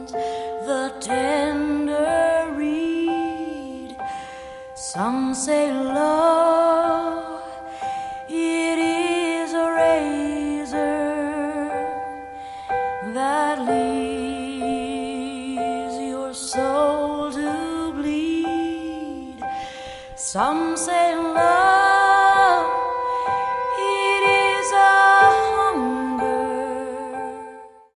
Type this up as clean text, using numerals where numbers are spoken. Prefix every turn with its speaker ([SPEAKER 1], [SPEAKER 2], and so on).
[SPEAKER 1] the tender reed. Some say love, it is a razor that leaves your soul to bleed. Some say love